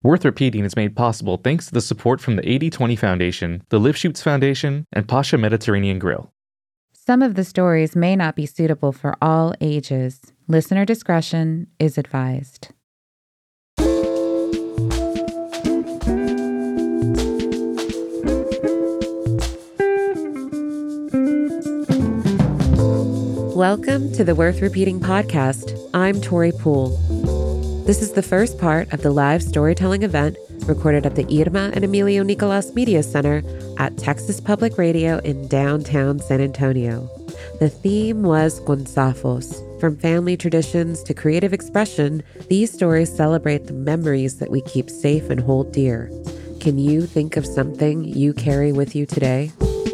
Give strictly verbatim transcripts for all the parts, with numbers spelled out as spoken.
Worth Repeating is made possible thanks to the support from the eighty twenty Foundation, the Lifshoots Foundation, and Pasha Mediterranean Grill. Some of the stories may not be suitable for all ages. Listener discretion is advised. Welcome to the Worth Repeating podcast. I'm Tori Poole. This is the first part of the live storytelling event recorded at the Irma and Emilio Nicolas Media Center at Texas Public Radio in downtown San Antonio. The theme was Gonzafos. From family traditions to creative expression, these stories celebrate the memories that we keep safe and hold dear. Can you think of something you carry with you today?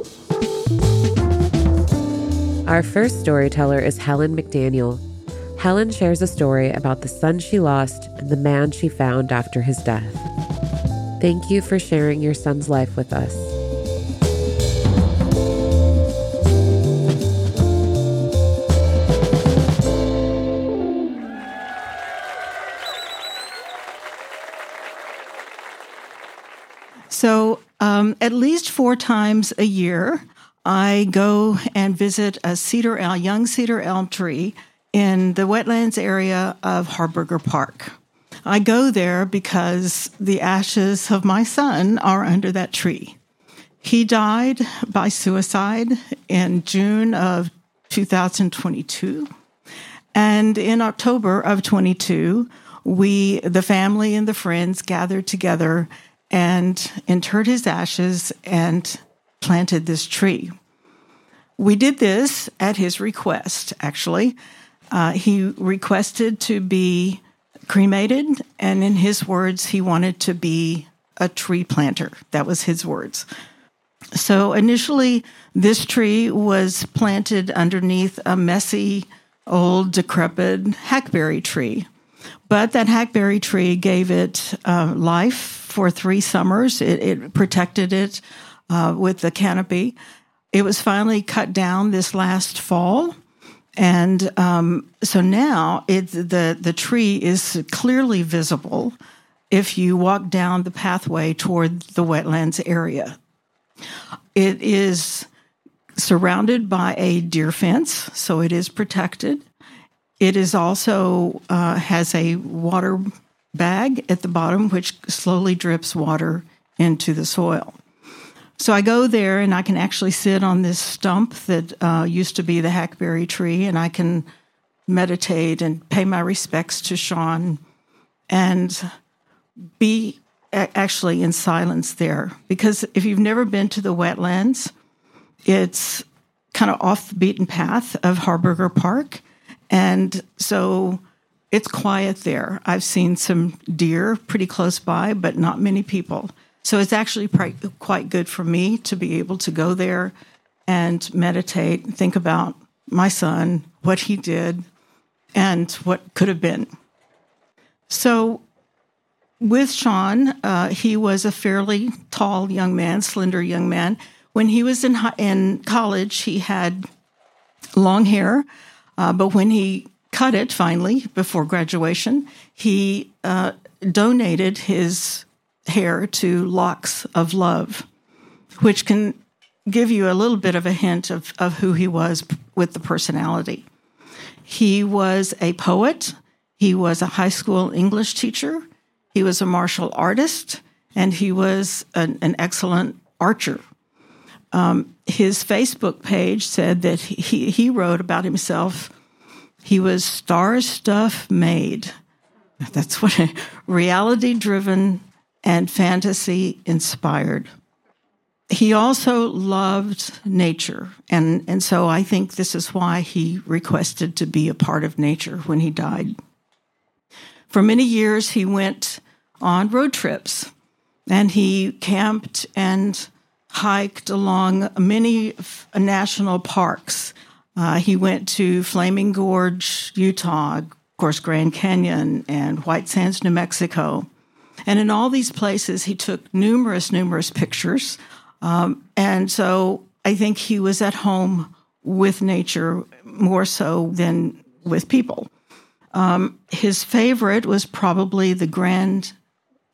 Our first storyteller is Helen McDaniel. Helen shares a story about the son she lost and the man she found after his death. Thank you for sharing your son's life with us. So um, at least four times a year, I go and visit a cedar elm, young cedar elm tree in the wetlands area of Harburger Park. I go there because the ashes of my son are under that tree. He died by suicide in June of two thousand twenty-two. And in October of twenty-two, we, the family and the friends, gathered together and interred his ashes and planted this tree. We did this at his request, actually. Uh, he requested to be cremated, and in his words, he wanted to be a tree planter. That was his words. So initially, this tree was planted underneath a messy, old, decrepit hackberry tree. But that hackberry tree gave it uh, life for three summers. It, it protected it uh, with the canopy. It was finally cut down this last fall. And um, so now it, the, the tree is clearly visible if you walk down the pathway toward the wetlands area. It is surrounded by a deer fence, so it is protected. It is also uh, has a water bag at the bottom, which slowly drips water into the soil. So I go there, and I can actually sit on this stump that uh, used to be the hackberry tree, and I can meditate and pay my respects to Sean and be a- actually in silence there. Because if you've never been to the wetlands, it's kind of off the beaten path of Harburger Park, and so it's quiet there. I've seen some deer pretty close by, but not many people. So it's actually quite good for me to be able to go there and meditate, think about my son, what he did, and what could have been. So with Sean, uh, he was a fairly tall young man, slender young man. When he was in, in college, he had long hair, uh, but when he cut it finally before graduation, he uh, donated his hair to Locks of Love, which can give you a little bit of a hint of, of who he was with the personality. He was a poet. He was a high school English teacher. He was a martial artist, and he was an, an excellent archer. Um, his Facebook page said that he, he wrote about himself, he was star stuff made. That's what a reality-driven and fantasy-inspired. He also loved nature, and, and so I think this is why he requested to be a part of nature when he died. For many years, he went on road trips, and he camped and hiked along many national parks. Uh, he went to Flaming Gorge, Utah, of course, Grand Canyon, and White Sands, New Mexico. And in all these places, he took numerous, numerous pictures. Um, and so I think he was at home with nature more so than with people. Um, his favorite was probably the Grand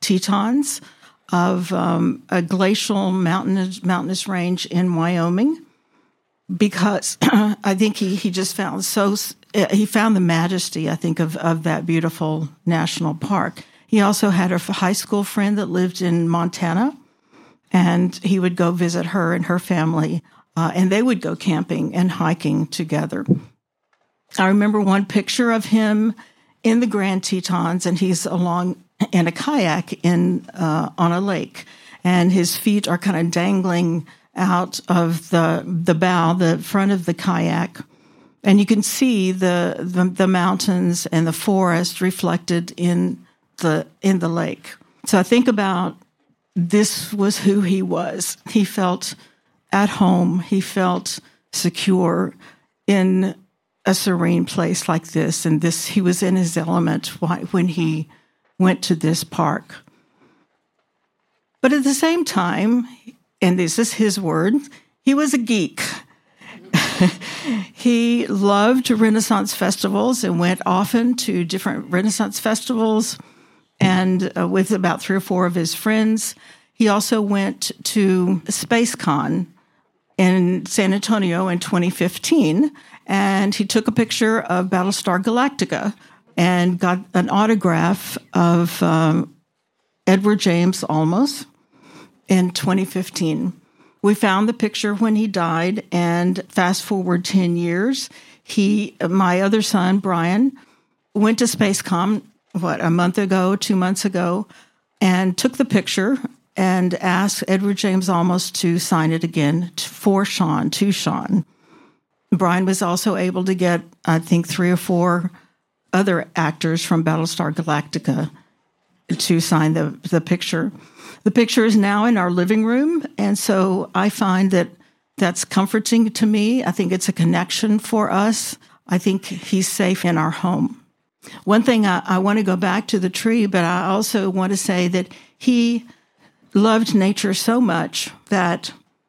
Tetons of um, a glacial mountainous, mountainous range in Wyoming, because I think he, he just found so he found the majesty, I think, of, of that beautiful national park. He also had a high school friend that lived in Montana, and he would go visit her and her family, uh, and they would go camping and hiking together. I remember one picture of him in the Grand Tetons, and he's along in a kayak in uh, on a lake, and his feet are kind of dangling out of the the bow, the front of the kayak, and you can see the, the the mountains and the forest reflected in the in the lake. So I think about this was who he was. He felt at home. He felt secure in a serene place like this, and this he was in his element when he went to this park. But at the same time, and this is his word, he was a geek. He loved Renaissance festivals and went often to different Renaissance festivals, and uh, with about three or four of his friends. He also went to SpaceCon in San Antonio in twenty fifteen, and he took a picture of Battlestar Galactica and got an autograph of um, Edward James Olmos in twenty fifteen. We found the picture when he died, and fast forward ten years, he, my other son, Brian, went to SpaceCon, what, a month ago, two months ago, and took the picture and asked Edward James Olmos to sign it again for Sean, to Sean. Brian was also able to get, I think, three or four other actors from Battlestar Galactica to sign the, the picture. The picture is now in our living room, and so I find that that's comforting to me. I think it's a connection for us. I think he's safe in our home. One thing, I, I want to go back to the tree, but I also want to say that he loved nature so much that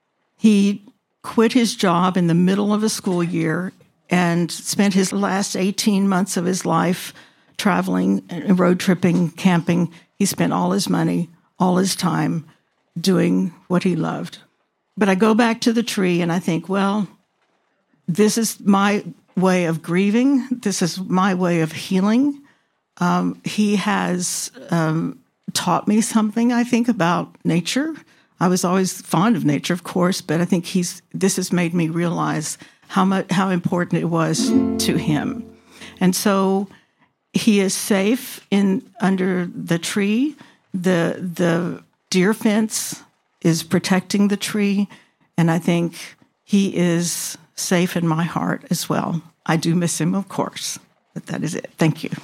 he quit his job in the middle of a school year and spent his last eighteen months of his life traveling, road tripping, camping. He spent all his money, all his time doing what he loved. But I go back to the tree and I think, well, this is my way of grieving. This is my way of healing. Um, he has um, taught me something, I think, about nature. I was always fond of nature, of course, but I think he's. This has made me realize how much how important it was to him, and so he is safe in under the tree. The the deer fence is protecting the tree, and I think he is safe in my heart as well. I do miss him, of course, but that is it. Thank you.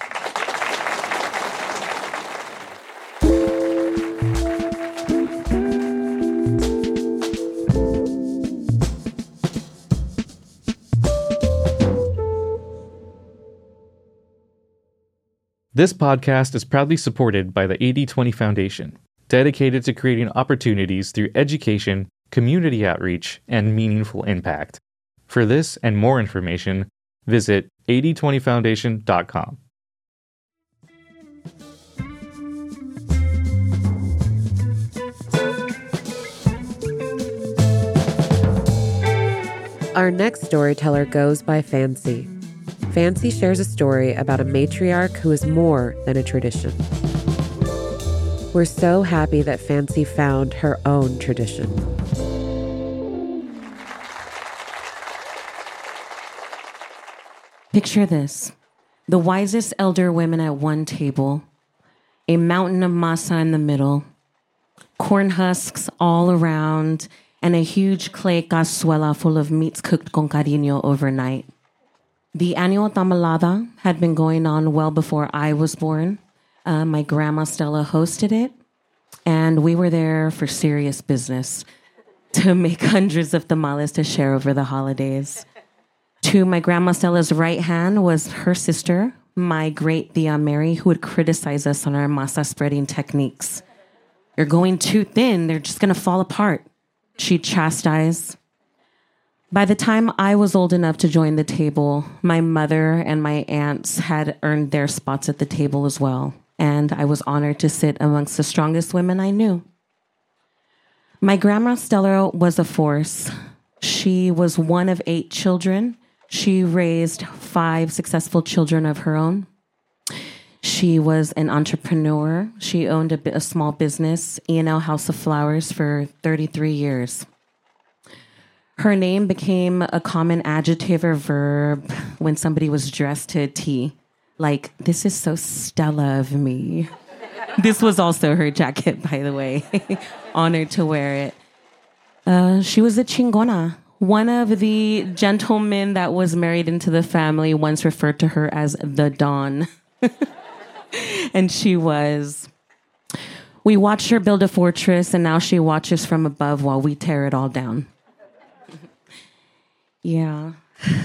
This podcast is proudly supported by the eighty twenty Foundation, dedicated to creating opportunities through education, community outreach, and meaningful impact. For this and more information, visit eighty twenty foundation dot com. Our next storyteller goes by Fancy. Fancy shares a story about a matriarch who is more than a tradition. We're so happy that Fancy found her own tradition. Picture this. The wisest elder women at one table, a mountain of masa in the middle, corn husks all around, and a huge clay cazuela full of meats cooked con cariño overnight. The annual tamalada had been going on well before I was born. Uh, my grandma Stella hosted it, and we were there for serious business to make hundreds of tamales to share over the holidays. To my grandma Stella's right hand was her sister, my great tia Mary, who would criticize us on our masa spreading techniques. You're going too thin, they're just going to fall apart. She'd chastise. By the time I was old enough to join the table, my mother and my aunts had earned their spots at the table as well. and I was honored to sit amongst the strongest women I knew. My grandma Stella was a force. She was one of eight children. She raised five successful children of her own. She was an entrepreneur. She owned a, a small business, E and L House of Flowers, for thirty-three years. Her name became a common adjective or verb when somebody was dressed to a T. Like, this is so Stella of me. This was also her jacket, by the way. Honored to wear it. Uh, she was a chingona. One of the gentlemen that was married into the family once referred to her as the Dawn. And she was. We watched her build a fortress, and now she watches from above while we tear it all down. Yeah.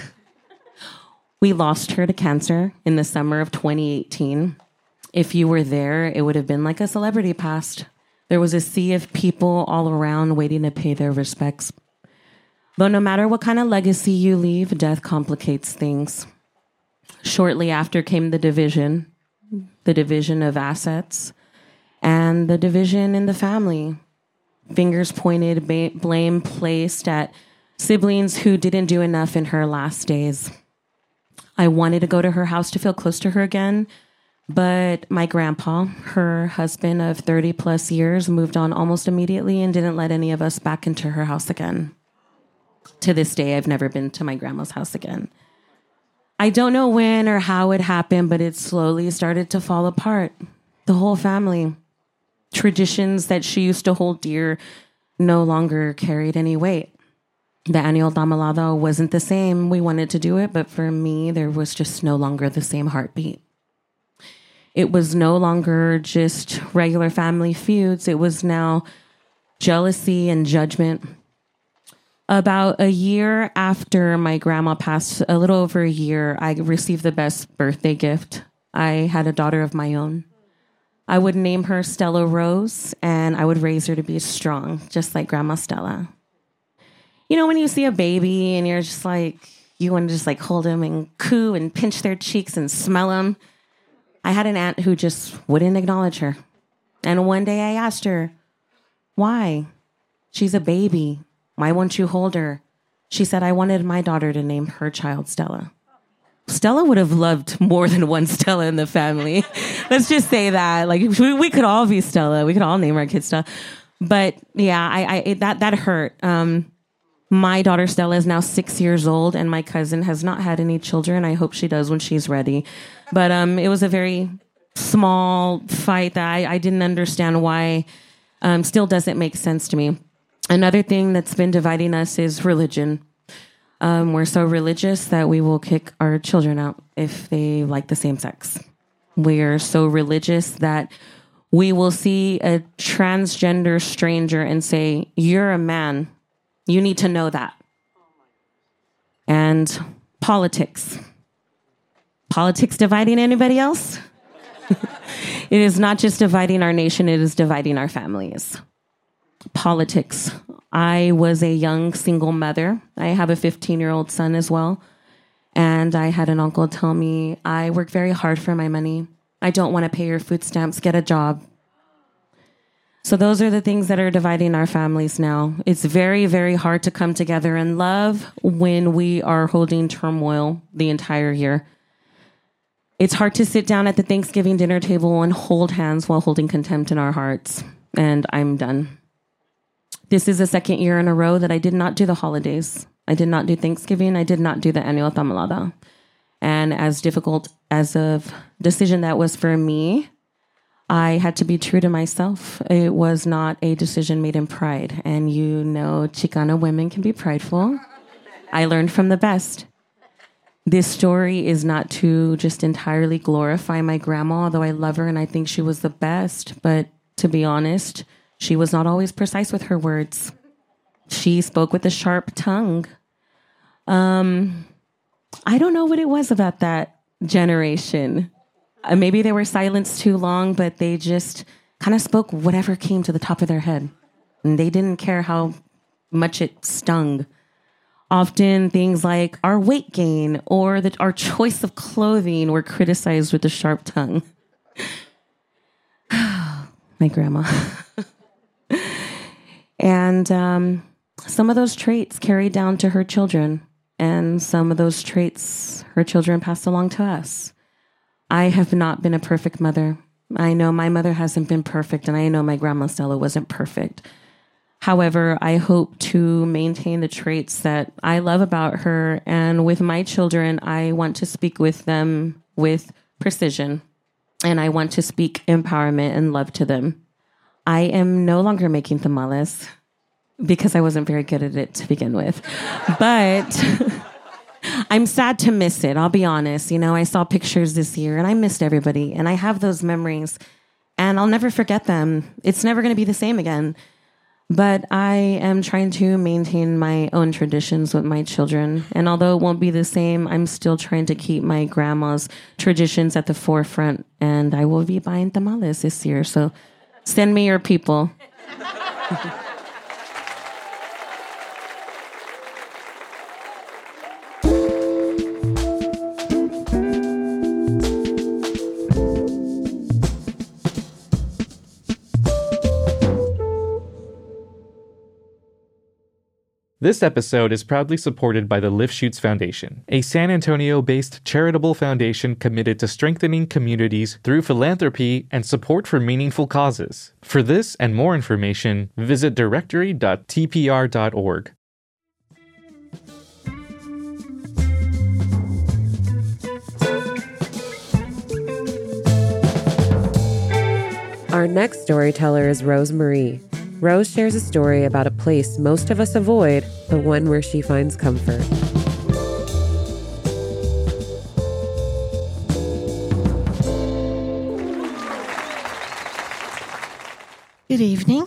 We lost her to cancer in the summer of twenty eighteen. If you were there, it would have been like a celebrity passed. There was a sea of people all around waiting to pay their respects. But no matter what kind of legacy you leave, death complicates things. Shortly after came the division, the division of assets, and the division in the family. Fingers pointed, ba- blame placed at siblings who didn't do enough in her last days. I wanted to go to her house to feel close to her again, but my grandpa, her husband of thirty plus years, moved on almost immediately and didn't let any of us back into her house again. To this day, I've never been to my grandma's house again. I don't know when or how it happened, but it slowly started to fall apart. The whole family. Traditions that she used to hold dear no longer carried any weight. The annual tamalada wasn't the same. We wanted to do it, but for me, there was just no longer the same heartbeat. It was no longer just regular family feuds. It was now jealousy and judgment. About a year after my grandma passed, a little over a year, I received the best birthday gift. I had a daughter of my own. I would name her Stella Rose, and I would raise her to be strong, just like Grandma Stella. You know, when you see a baby and you're just like, you want to just like hold them and coo and pinch their cheeks and smell them. I had an aunt who just wouldn't acknowledge her. And one day I asked her, why? She's a baby. Why won't you hold her? She said, I wanted my daughter to name her child Stella. Stella would have loved more than one Stella in the family. Let's just say that. Like, we, we could all be Stella. We could all name our kids Stella. But yeah, I, I it, that that hurt. Um, my daughter Stella is now six years old, and my cousin has not had any children. I hope she does when she's ready. But um, it was a very small fight that I, I didn't understand why. Um, still doesn't make sense to me. Another thing that's been dividing us is religion. Um, we're so religious that we will kick our children out if they like the same sex. We're so religious that we will see a transgender stranger and say, you're a man. You need to know that. And politics. Politics dividing anybody else? It is not just dividing our nation, it is dividing our families. Politics. I was a young single mother. I have a fifteen-year-old son as well. And I had an uncle tell me, I work very hard for my money. I don't want to pay your food stamps. Get a job. So those are the things that are dividing our families now. It's very, very hard to come together and love when we are holding turmoil the entire year. It's hard to sit down at the Thanksgiving dinner table and hold hands while holding contempt in our hearts. And I'm done. This is the second year in a row that I did not do the holidays. I did not do Thanksgiving. I did not do the annual tamalada. And as difficult as a decision that was for me, I had to be true to myself. It was not a decision made in pride. And you know, Chicana women can be prideful. I learned from the best. This story is not to just entirely glorify my grandma, although I love her and I think she was the best. But to be honest, she was not always precise with her words. She spoke with a sharp tongue. Um, I don't know what it was about that generation. Uh, maybe they were silenced too long, but they just kind of spoke whatever came to the top of their head. And they didn't care how much it stung. Often things like our weight gain or that our choice of clothing were criticized with a sharp tongue. my grandma. And um, some of those traits carried down to her children, and some of those traits her children passed along to us. I have not been a perfect mother. I know my mother hasn't been perfect, and I know my grandma Stella wasn't perfect. However, I hope to maintain the traits that I love about her, and with my children, I want to speak with them with precision, and I want to speak empowerment and love to them. I am no longer making tamales because I wasn't very good at it to begin with, but I'm sad to miss it. I'll be honest. You know, I saw pictures this year and I missed everybody, and I have those memories and I'll never forget them. It's never going to be the same again. But I am trying to maintain my own traditions with my children. And although it won't be the same, I'm still trying to keep my grandma's traditions at the forefront. And I will be buying tamales this year. So send me your people. This episode is proudly supported by the Lifshoots Foundation, a San Antonio-based charitable foundation committed to strengthening communities through philanthropy and support for meaningful causes. For this and more information, visit directory dot t p r dot org. Our next storyteller is Rose Marie. Rose shares a story about a place most of us avoid, but one where she finds comfort. Good evening.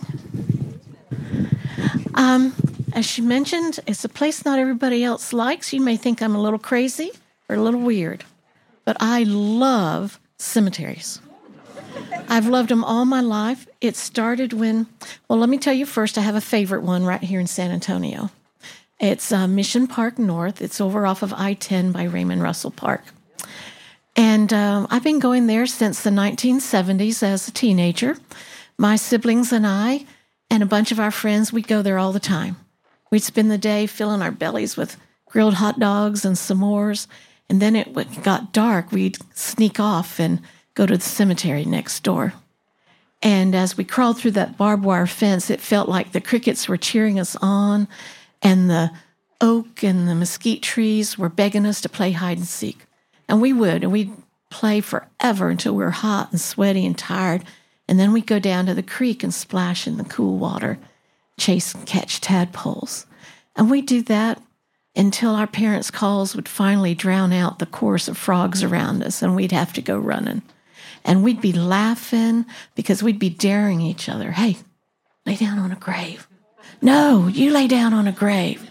Um, as she mentioned, it's a place not everybody else likes. You may think I'm a little crazy or a little weird, but I love cemeteries. I've loved them all my life. It started when, well, let me tell you first, I have a favorite one right here in San Antonio. It's uh, Mission Park North. It's over off of I ten by Raymond Russell Park. And um, I've been going there since the nineteen seventies as a teenager. My siblings and I and a bunch of our friends, we'd go there all the time. We'd spend the day filling our bellies with grilled hot dogs and s'mores. And then it got dark. We'd sneak off and go to the cemetery next door. And as we crawled through that barbed wire fence, it felt like the crickets were cheering us on, and the oak and the mesquite trees were begging us to play hide and seek. And we would, and we'd play forever until we were hot and sweaty and tired. And then we'd go down to the creek and splash in the cool water, chase and catch tadpoles. And we'd do that until our parents' calls would finally drown out the chorus of frogs around us, and we'd have to go running. And we'd be laughing because we'd be daring each other. Hey, lay down on a grave. No, you lay down on a grave.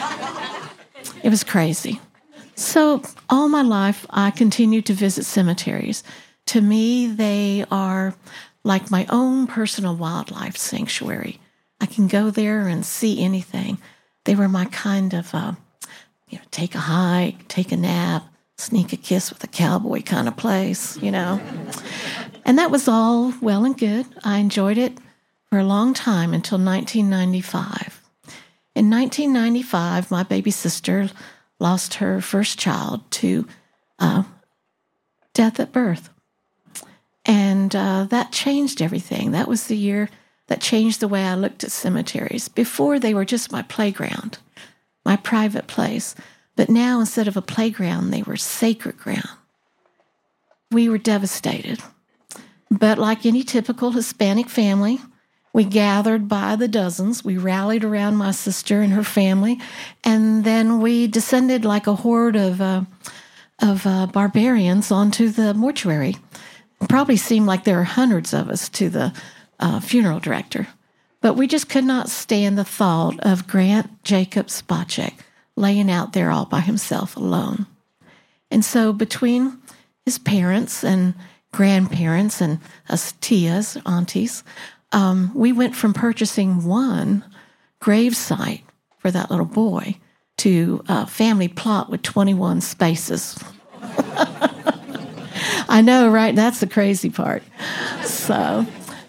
It was crazy. So all my life, I continued to visit cemeteries. To me, they are like my own personal wildlife sanctuary. I can go there and see anything. They were my kind of, uh, you know, take a hike, take a nap, sneak a kiss with a cowboy kind of place, you know. And that was all well and good. I enjoyed it for a long time until nineteen ninety-five. In nineteen ninety-five, my baby sister lost her first child to uh, death at birth. And uh, that changed everything. That was the year that changed the way I looked at cemeteries. Before, they were just my playground, my private place. But now, instead of a playground, they were sacred ground. We were devastated. But like any typical Hispanic family, we gathered by the dozens. We rallied around my sister and her family, and then we descended like a horde of uh, of uh, barbarians onto the mortuary. It probably seemed like there were hundreds of us to the uh, funeral director. But we just could not stand the thought of Grant Jacob Spacek laying out there all by himself alone. And so between his parents and grandparents and us tias, aunties, um, we went from purchasing one grave site for that little boy to a family plot with twenty-one spaces. I know, right? That's the crazy part. So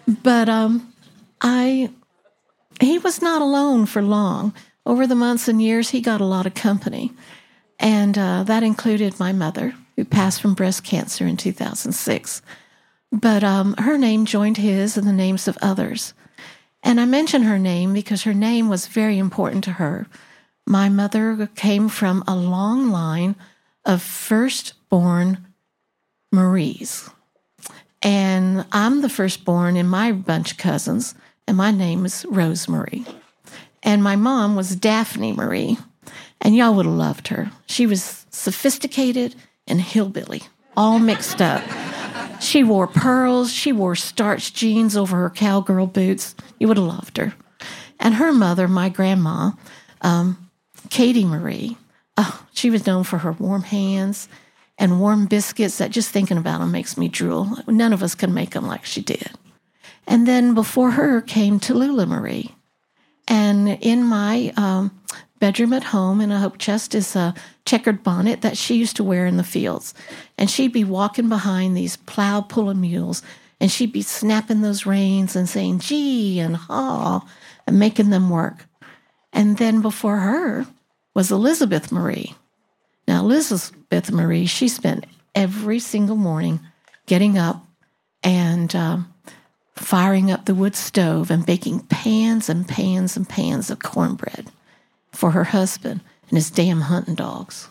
But um, I, he was not alone for long. Over the months and years, he got a lot of company. And uh, that included my mother, who passed from breast cancer in two thousand six. But um, her name joined his and the names of others. And I mention her name because her name was very important to her. My mother came from a long line of firstborn Maries. And I'm the firstborn in my bunch of cousins, and my name is Rosemary. And my mom was Daphne Marie, and y'all would have loved her. She was sophisticated and hillbilly, all mixed up. She wore pearls. She wore starched jeans over her cowgirl boots. You would have loved her. And her mother, my grandma, um, Katie Marie, oh, she was known for her warm hands and warm biscuits that just thinking about them makes me drool. None of us can make them like she did. And then before her came Tallulah Marie. And in my um, bedroom at home in a hope chest is a checkered bonnet that she used to wear in the fields. And she'd be walking behind these plow-pulling mules, and she'd be snapping those reins and saying, gee, and haw, and making them work. And then before her was Elizabeth Marie. Now, Elizabeth Marie, she spent every single morning getting up and um, firing up the wood stove and baking pans and pans and pans of cornbread for her husband and his damn hunting dogs.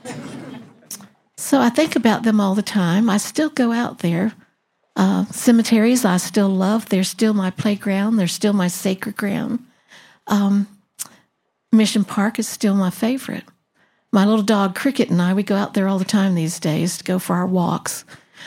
So I think about them all the time. I still go out there. Uh, cemeteries I still love. They're still my playground. They're still my sacred ground. Um, Mission Park is still my favorite. My little dog Cricket and I, we go out there all the time these days to go for our walks.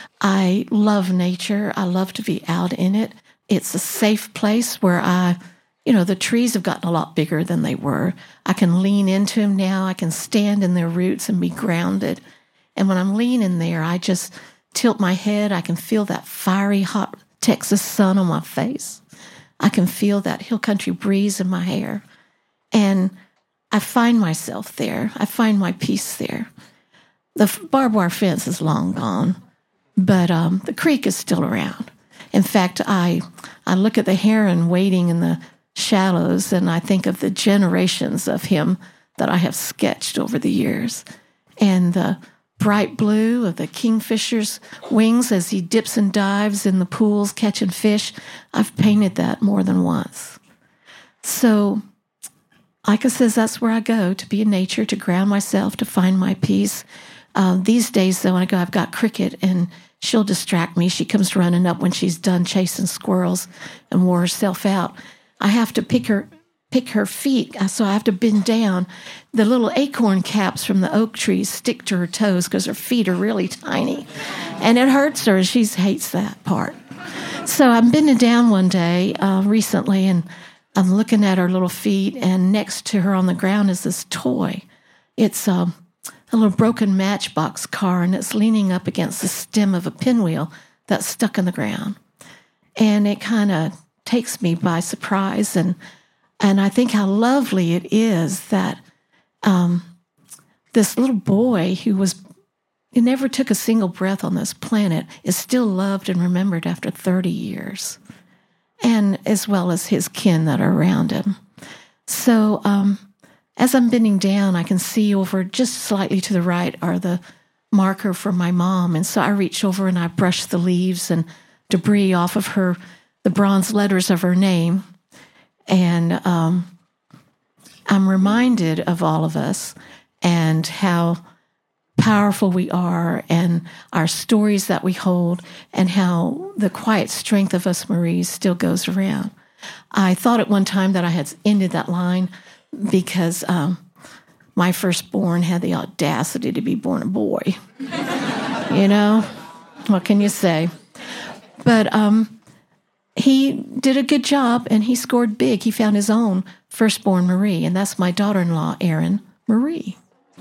I love nature. I love to be out in it. It's a safe place where I, you know, the trees have gotten a lot bigger than they were. I can lean into them now. I can stand in their roots and be grounded. And when I'm leaning there, I just tilt my head. I can feel that fiery, hot Texas sun on my face. I can feel that hill country breeze in my hair. And I find myself there. I find my peace there. The barbed wire fence is long gone, but um, the creek is still around. In fact, I I look at the heron wading in the shallows, and I think of the generations of him that I have sketched over the years, and the bright blue of the kingfisher's wings as he dips and dives in the pools catching fish. I've painted that more than once. So, like I says, that's where I go, to be in nature, to ground myself, to find my peace. Uh, these days, though, when I go, I've got Cricket, and she'll distract me. She comes running up when she's done chasing squirrels and wore herself out. I have to pick her pick her feet, so I have to bend down. The little acorn caps from the oak trees stick to her toes because her feet are really tiny, and it hurts her. She hates that part. So I'm bending down one day uh, recently, and I'm looking at her little feet, and next to her on the ground is this toy. It's um, a little broken matchbox car, and it's leaning up against the stem of a pinwheel that's stuck in the ground. And it kind of takes me by surprise, and and I think how lovely it is that um, this little boy who was who never took a single breath on this planet is still loved and remembered after thirty years. And as well as his kin that are around him. So um, as I'm bending down, I can see over just slightly to the right are the marker for my mom. And so I reach over and I brush the leaves and debris off of her, the bronze letters of her name. And um, I'm reminded of all of us and how powerful we are, and our stories that we hold, and how the quiet strength of us Maries still goes around. I thought at one time that I had ended that line because um, my firstborn had the audacity to be born a boy. You know, what can you say? But um, he did a good job, and he scored big. He found his own firstborn Marie, and that's my daughter-in-law, Erin Marie.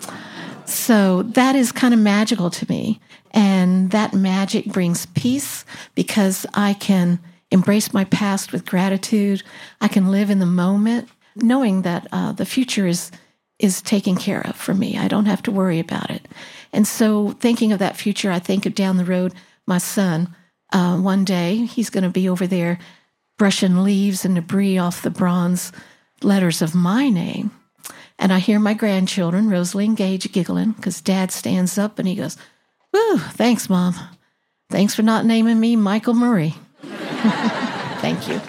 So that is kind of magical to me. And that magic brings peace because I can embrace my past with gratitude. I can live in the moment knowing that uh, the future is is taken care of for me. I don't have to worry about it. And so thinking of that future, I think of down the road, my son, uh, one day he's going to be over there brushing leaves and debris off the bronze letters of my name. And I hear my grandchildren, Rosalie and Gage, giggling because Dad stands up and he goes, "Woo, thanks, Mom. Thanks for not naming me Michael Murray." Thank you.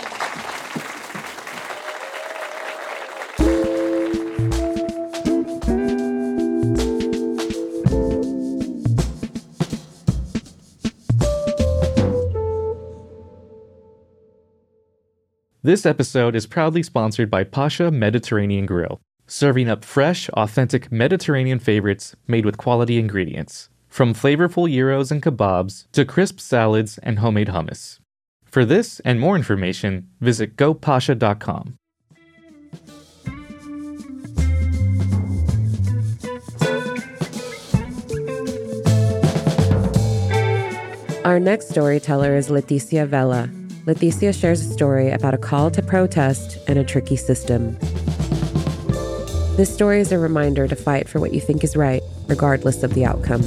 This episode is proudly sponsored by Pasha Mediterranean Grill, serving up fresh, authentic Mediterranean favorites made with quality ingredients, from flavorful gyros and kebabs to crisp salads and homemade hummus. For this and more information, visit go pasha dot com. Our next storyteller is Leticia Vela. Leticia shares a story about a call to protest and a tricky system. This story is a reminder to fight for what you think is right, regardless of the outcome.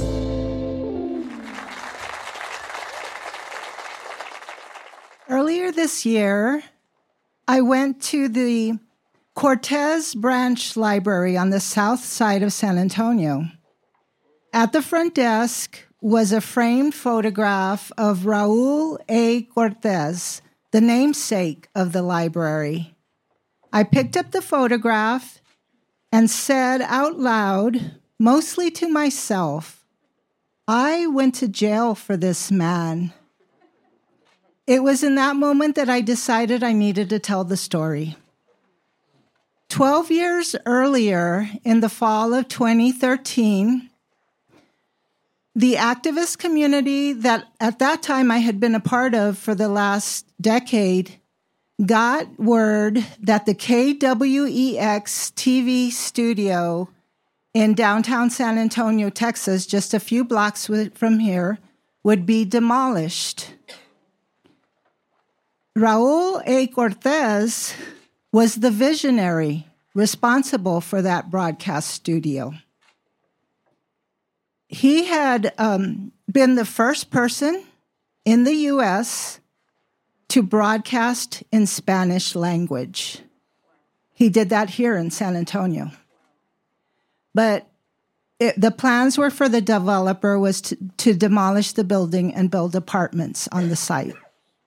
Earlier this year, I went to the Cortez Branch Library on the south side of San Antonio. At the front desk was a framed photograph of Raul A. Cortez, the namesake of the library. I picked up the photograph and said out loud, mostly to myself, "I went to jail for this man." It was in that moment that I decided I needed to tell the story. Twelve years earlier, in the fall of twenty thirteen, the activist community that at that time I had been a part of for the last decade got word that the K W E X T V studio in downtown San Antonio, Texas, just a few blocks from here, would be demolished. Raul A. Cortez was the visionary responsible for that broadcast studio. He had um, been the first person in the U S to broadcast in Spanish language. He did that here in San Antonio. But it, the plans were for the developer was to, to demolish the building and build apartments on the site.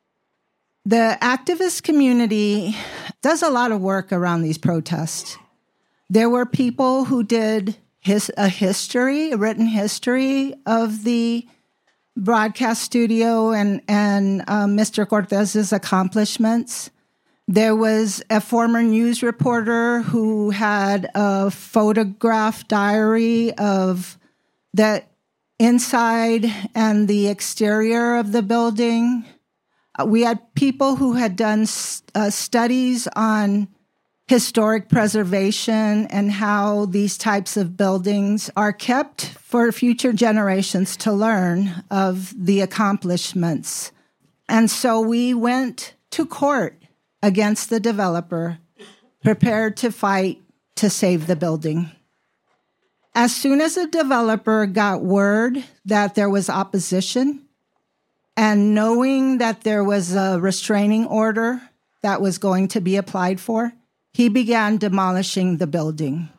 The activist community does a lot of work around these protests. There were people who did his, a history, a written history of the broadcast studio and, and um, Mister Cortez's accomplishments. There was a former news reporter who had a photograph diary of the inside and the exterior of the building. We had people who had done uh, studies on historic preservation and how these types of buildings are kept for future generations to learn of the accomplishments. And so we went to court against the developer, prepared to fight to save the building. As soon as the developer got word that there was opposition, and knowing that there was a restraining order that was going to be applied for, he began demolishing the building.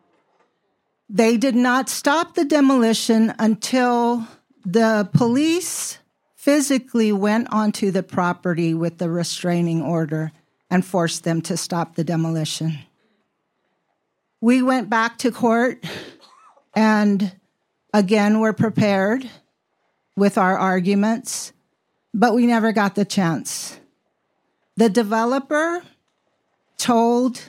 They did not stop the demolition until the police physically went onto the property with the restraining order and forced them to stop the demolition. We went back to court and again were prepared with our arguments, but we never got the chance. The developer told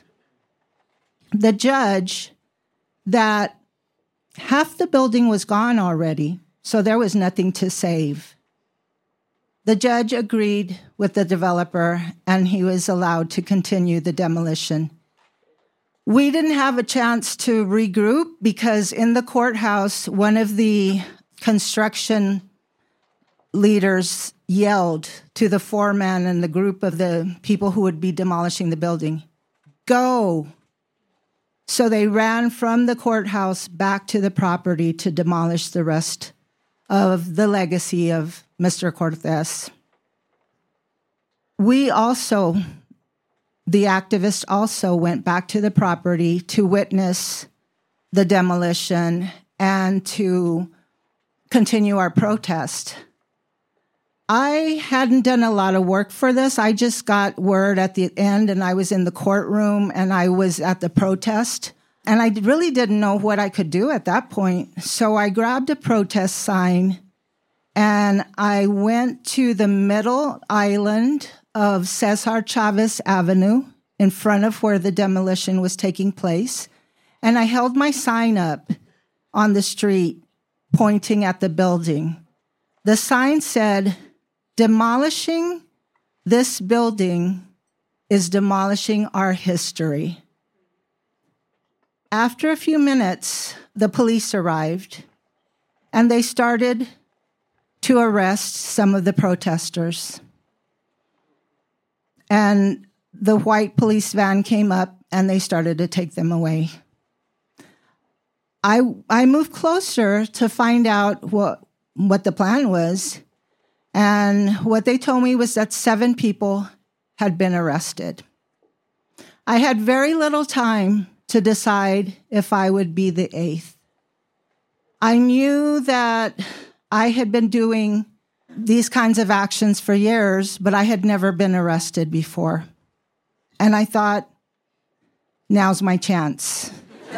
the judge that half the building was gone already, so there was nothing to save. The judge agreed with the developer, and he was allowed to continue the demolition. We didn't have a chance to regroup because in the courthouse, one of the construction leaders yelled to the foreman and the group of the people who would be demolishing the building, "Go." So they ran from the courthouse back to the property to demolish the rest of the legacy of Mister Cortez. We also, the activists also went back to the property to witness the demolition and to continue our protest. I hadn't done a lot of work for this. I just got word at the end, and I was in the courtroom, and I was at the protest, and I really didn't know what I could do at that point. So I grabbed a protest sign, and I went to the middle island of Cesar Chavez Avenue in front of where the demolition was taking place, and I held my sign up on the street pointing at the building. The sign said, "Demolishing this building is demolishing our history." After a few minutes, the police arrived, and they started to arrest some of the protesters. And the white police van came up, and they started to take them away. I I moved closer to find out what what the plan was, and what they told me was that seven people had been arrested. I had very little time to decide if I would be the eighth. I knew that I had been doing these kinds of actions for years, but I had never been arrested before. And I thought, now's my chance.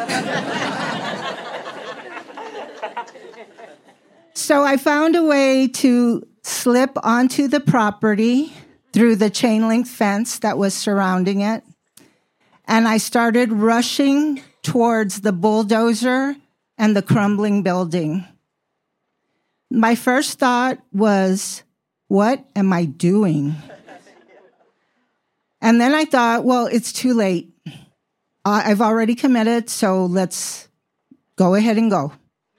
So I found a way to slip onto the property through the chain link fence that was surrounding it. And I started rushing towards the bulldozer and the crumbling building. My first thought was, what am I doing? And then I thought, well, it's too late. I've already committed, so let's go ahead and go.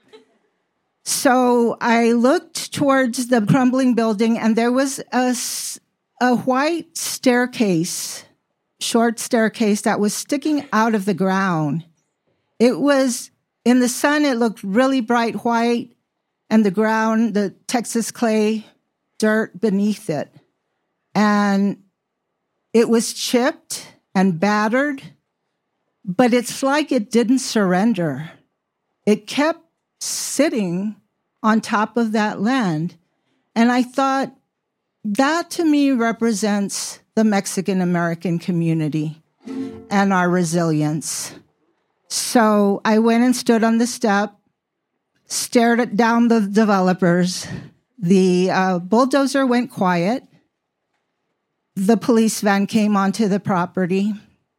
So I looked towards the crumbling building, and there was a, a white staircase, short staircase that was sticking out of the ground. It was, in the sun, it looked really bright white, and the ground, the Texas clay, dirt beneath it. And it was chipped and battered, but it's like it didn't surrender. It kept sitting on top of that land. And I thought, that to me represents the Mexican American community and our resilience. So I went and stood on the step, stared at down the developers. The uh, bulldozer went quiet. The police van came onto the property.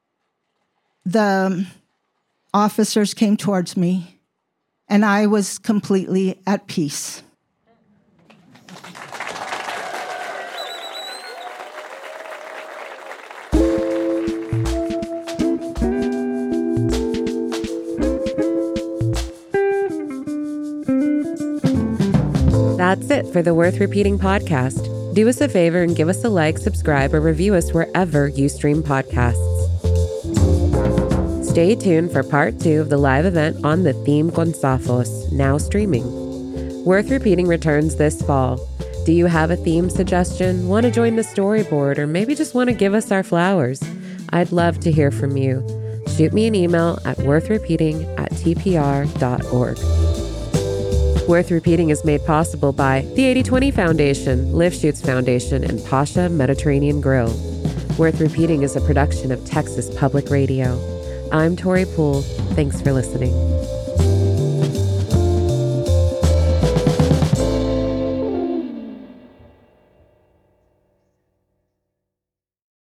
The officers came towards me, and I was completely at peace. That's it for the Worth Repeating podcast. Do us a favor and give us a like, subscribe, or review us wherever you stream podcasts. Stay tuned for part two of the live event on the theme con Zafos, now streaming. Worth Repeating returns this fall. Do you have a theme suggestion, want to join the storyboard, or maybe just want to give us our flowers? I'd love to hear from you. Shoot me an email at worthrepeating at t p r dot org. Worth Repeating is made possible by the eighty twenty Foundation, Lifshoots Foundation, and Pasha Mediterranean Grill. Worth Repeating is a production of Texas Public Radio. I'm Tori Poole. Thanks for listening.